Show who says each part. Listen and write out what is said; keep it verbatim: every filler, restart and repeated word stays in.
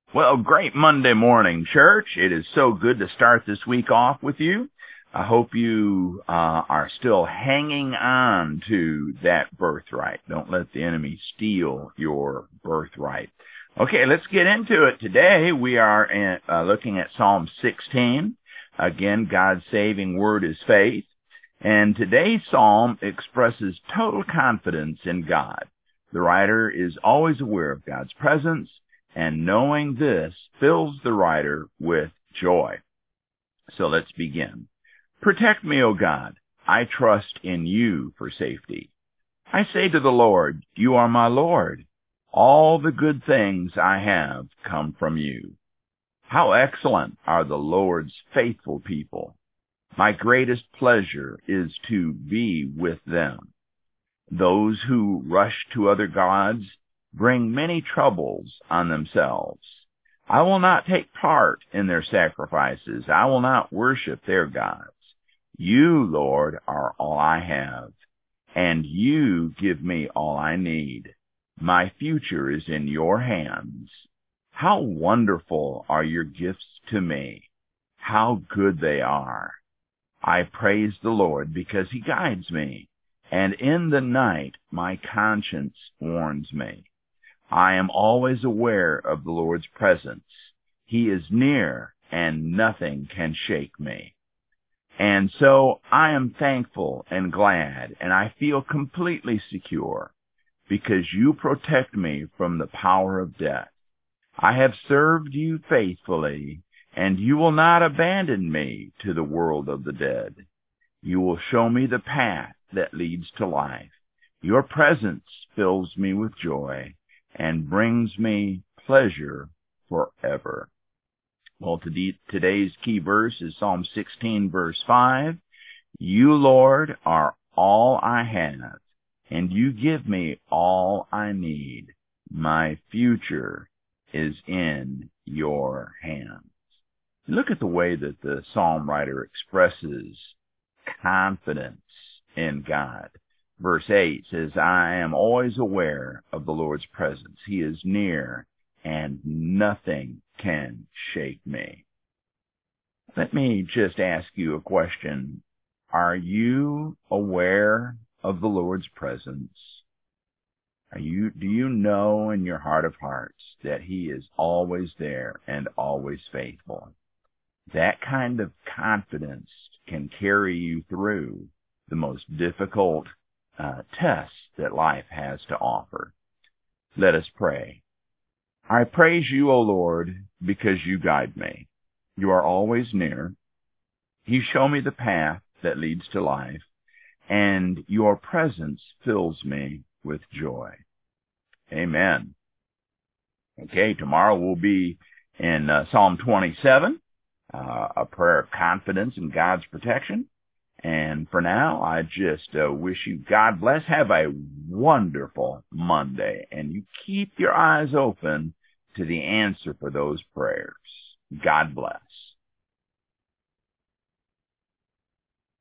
Speaker 1: Well, great Monday morning, church. It is so good to start this week off with you. I hope you uh, are still hanging on to that birthright. Don't let the enemy steal your birthright. Okay, let's get into it. Today we are in, uh, looking at Psalm sixteen. Again, God's saving word is faith. And today's psalm expresses total confidence in God. The writer is always aware of God's presence, and knowing this fills the writer with joy. So let's begin. Protect me, O God. I trust in you for safety. I say to the Lord, you are my Lord. All the good things I have come from you. How excellent are the Lord's faithful people. My greatest pleasure is to be with them. Those who rush to other gods bring many troubles on themselves. I will not take part in their sacrifices. I will not worship their gods. You, Lord, are all I have, and you give me all I need. My future is in your hands. How wonderful are your gifts to me. How good they are. I praise the Lord because he guides me, and in the night my conscience warns me. I am always aware of the Lord's presence. He is near, and nothing can shake me. And so I am thankful and glad, and I feel completely secure, because you protect me from the power of death. I have served you faithfully, and you will not abandon me to the world of the dead. You will show me the path that leads to life. Your presence fills me with joy and brings me pleasure forever. Well, today's key verse is Psalm sixteen, verse five. You, Lord, are all I have, and you give me all I need. My future is in your hands. Look at the way that the psalm writer expresses confidence in God. Verse eight says, I am always aware of the Lord's presence. He is near, and nothing can shake me. Let me just ask you a question. Are you aware of the Lord's presence? Are you, do you know in your heart of hearts that he is always there and always faithful? That kind of confidence can carry you through the most difficult uh, tests that life has to offer. Let us pray. I praise you, O Lord, because you guide me. You are always near. You show me the path that leads to life, and your presence fills me with joy. Amen. Okay, tomorrow we'll be in uh, Psalm twenty-seven, uh, a prayer of confidence in God's protection. And for now, I just uh, wish you God bless. Have a wonderful Monday, and you keep your eyes open to the answer for those prayers. God bless.